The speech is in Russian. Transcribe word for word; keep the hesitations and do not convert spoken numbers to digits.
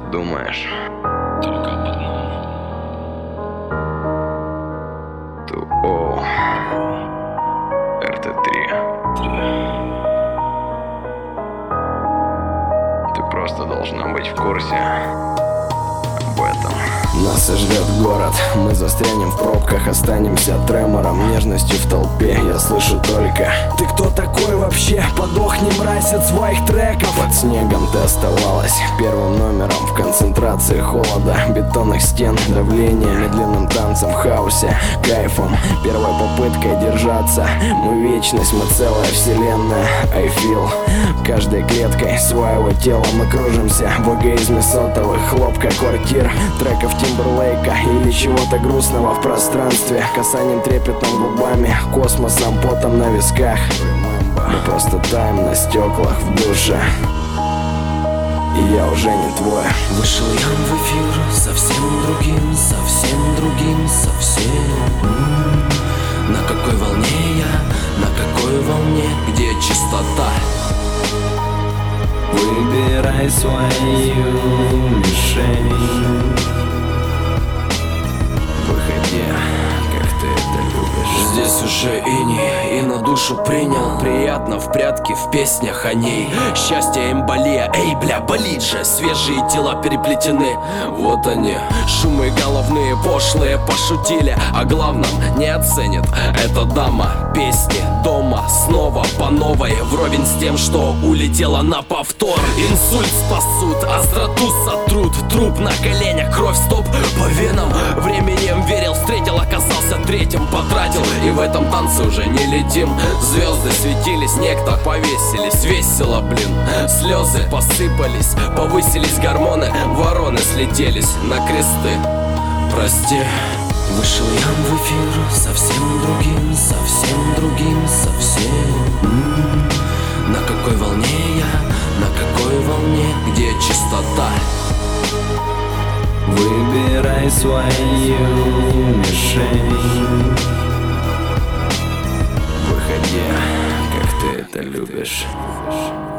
думаешь? Только об одном. Туо эр тэ три. Ты просто должна быть в курсе об этом. Нас и ждет город, мы застрянем в пробках, останемся тремором, нежностью в толпе. Я слышу только: ты кто такой вообще? Подохни, мразь, от своих треков. Под снегом ты оставалась первым номером, в концентрации холода, бетонных стен, давления, медленным танцем, хаосе, кайфом, первой попыткой держаться. Мы вечность, мы целая вселенная. I feel каждой клеткой своего тела. Мы кружимся в эгоизме сотовых, хлопка квартир, треков Тимберлейка или чего-то грустного в пространстве, касанием трепетным губами, космосом, потом на висках. Мы просто таем на стеклах в душе, и я уже не твой. Вышел я в эфир совсем другим, совсем другим, совсем. М-м-м. На какой волне я, на какой волне, где чистота? Выбирай свою мишень. Выходи, как ты это любишь. Здесь уже иней, и на душу принял. Приятно в прятки, в песнях о ней. Счастье, эмболия, эй, бля, болит же. Свежие тела переплетены, вот они. Шумы головные, пошлые, пошутили. О главном не оценит эта дама. Песни дома, снова по новой, вровень с тем, что улетела на повтор. Инсульт спасут, остроту сотрут. Труп на коленях, кровь, стоп по венам. Временем верил, встретил, оказался третьим, потратил. И в этом танце уже не летим. Звезды светились, некто повесились. Весело, блин, слезы посыпались. Повысились гормоны, вороны слетелись на кресты. Прости. Вышел я в эфир совсем другим, совсем другим, совсем. М-м-м. На какой волне я, на какой волне, где чистота? Выбирай свою мишень. Выходи, как ты это любишь.